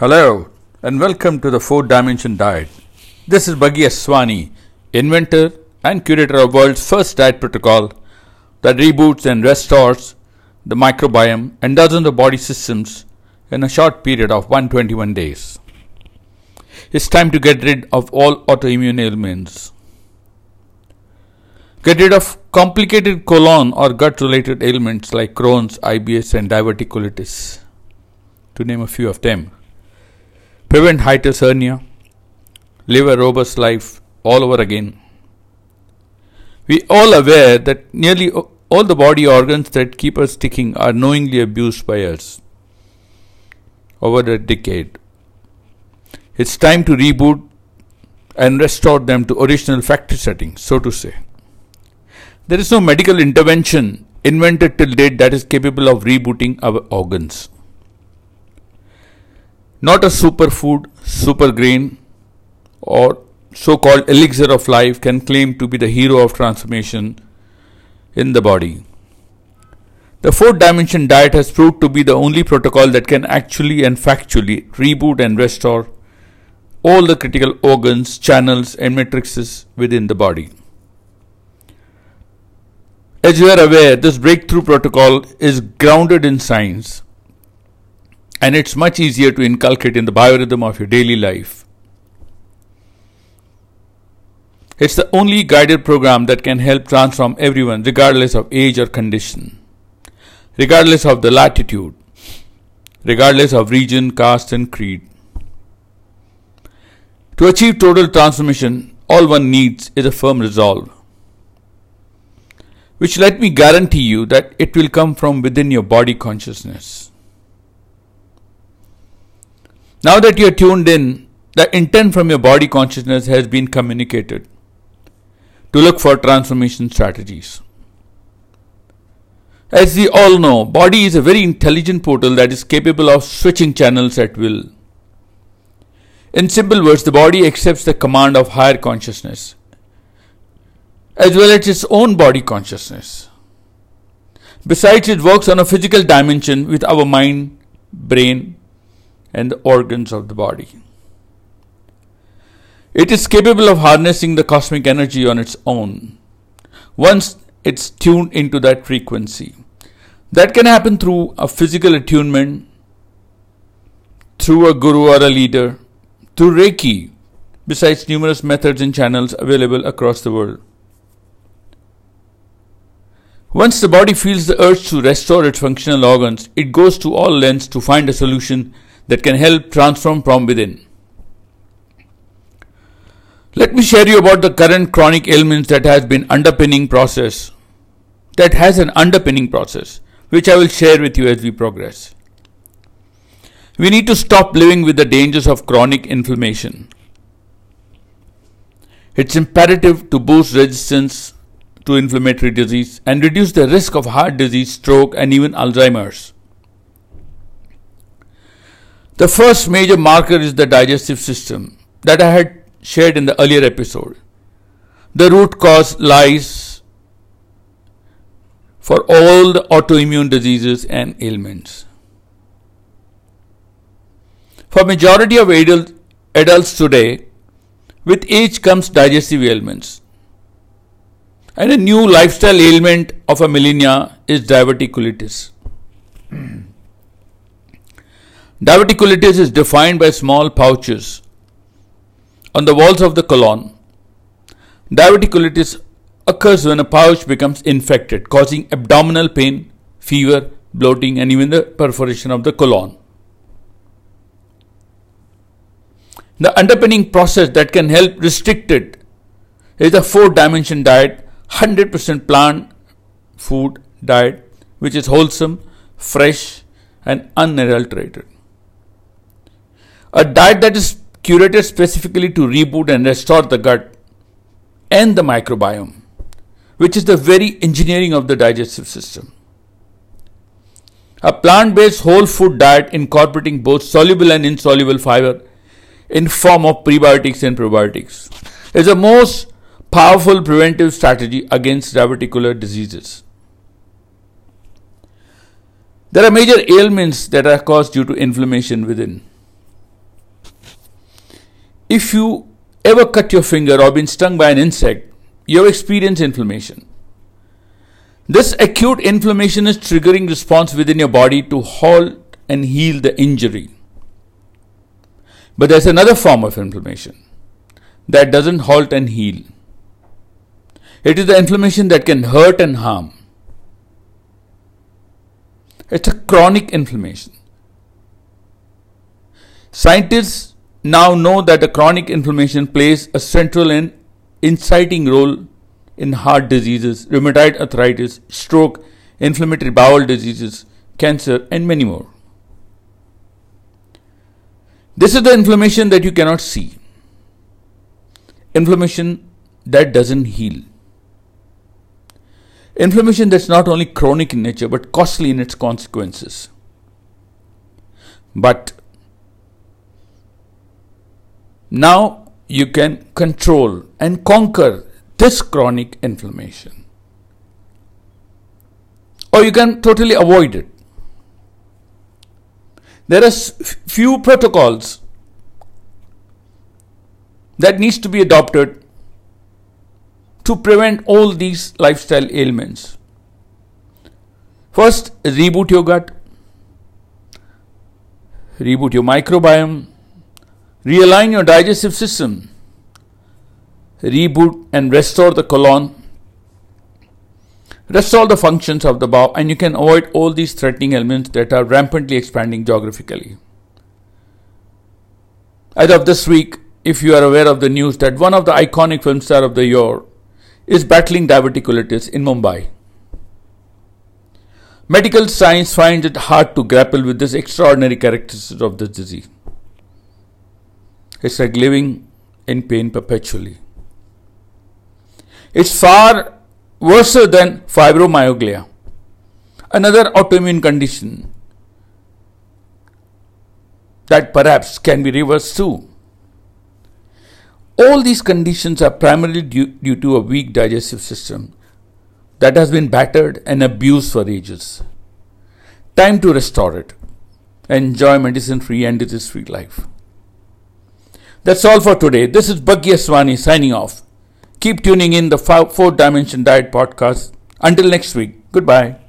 Hello and welcome to the 4-Dimension Diet. This is Bhagya Swani, inventor and curator of world's first diet protocol that reboots and restores the microbiome and dozens of body systems in a short period of 121 days. It's time to get rid of all autoimmune ailments. Get rid of complicated colon or gut-related ailments like Crohn's, IBS and diverticulitis, to name a few of them. Prevent hiatus hernia. Live a robust life all over again. We all aware that nearly all the body organs that keep us ticking are knowingly abused by us over a decade. It's time to reboot and restore them to original factory settings, so to say. There is no medical intervention invented till date that is capable of rebooting our organs. Not a superfood, super grain, or so-called elixir of life can claim to be the hero of transformation in the body. The 4-Dimension Diet has proved to be the only protocol that can actually and factually reboot and restore all the critical organs, channels, and matrices within the body. As you are aware, this breakthrough protocol is grounded in science, and it's much easier to inculcate in the biorhythm of your daily life. It's the only guided program that can help transform everyone regardless of age or condition, regardless of the latitude, regardless of region, caste and creed. To achieve total transformation, all one needs is a firm resolve, which let me guarantee you that it will come from within your body consciousness. Now that you are tuned in, the intent from your body consciousness has been communicated to look for transformation strategies. As we all know, body is a very intelligent portal that is capable of switching channels at will. In simple words, the body accepts the command of higher consciousness as well as its own body consciousness. Besides, it works on a physical dimension with our mind, brain, and the organs of the body. It is capable of harnessing the cosmic energy on its own once it's tuned into that frequency. That can happen through a physical attunement, through a guru or a leader, through Reiki, besides numerous methods and channels available across the world. Once the body feels the urge to restore its functional organs, it goes to all lengths to find a solution that can help transform from within. Let me share you about the current chronic ailments that has an underpinning process, which I will share with you as we progress. We need to stop living with the dangers of chronic inflammation. It's imperative to boost resistance to inflammatory disease and reduce the risk of heart disease, stroke, and even Alzheimer's. The first major marker is the digestive system that I had shared in the earlier episode. The root cause lies for all the autoimmune diseases and ailments. For majority of adults today, with age comes digestive ailments. And a new lifestyle ailment of a millennia is diverticulitis. Diverticulitis is defined by small pouches on the walls of the colon. Diverticulitis occurs when a pouch becomes infected, causing abdominal pain, fever, bloating, and even the perforation of the colon. The underpinning process that can help restrict it is the 4-Dimension Diet, 100% plant food diet, which is wholesome, fresh, and unadulterated. A diet that is curated specifically to reboot and restore the gut and the microbiome, which is the very engineering of the digestive system. A plant-based whole food diet incorporating both soluble and insoluble fiber in form of prebiotics and probiotics is the most powerful preventive strategy against diverticular diseases. There are major ailments that are caused due to inflammation within. If you ever cut your finger or been stung by an insect, you have experienced inflammation. This acute inflammation is triggering response within your body to halt and heal the injury. But there's another form of inflammation that doesn't halt and heal. It is the inflammation that can hurt and harm. It's a chronic inflammation. Scientists now know that a chronic inflammation plays a central and inciting role in heart diseases, rheumatoid arthritis, stroke, inflammatory bowel diseases, cancer, and many more. This is the inflammation that you cannot see. Inflammation that doesn't heal. Inflammation that's not only chronic in nature but costly in its consequences. But now you can control and conquer this chronic inflammation. Or you can totally avoid it. There are few protocols that needs to be adopted to prevent all these lifestyle ailments. First, reboot your gut, reboot your microbiome, realign your digestive system, reboot and restore the colon, restore the functions of the bowel, and you can avoid all these threatening elements that are rampantly expanding geographically. As of this week, if you are aware of the news that one of the iconic film stars of the year is battling diverticulitis in Mumbai. Medical science finds it hard to grapple with this extraordinary characteristic of this disease. It's like living in pain perpetually. It's far worse than fibromyalgia, another autoimmune condition that perhaps can be reversed too. All these conditions are primarily due to a weak digestive system that has been battered and abused for ages. Time to restore it. Enjoy medicine-free and disease-free life. That's all for today. This is Bhagya Swani signing off. Keep tuning in the 4 Dimension Diet podcast. Until next week, goodbye.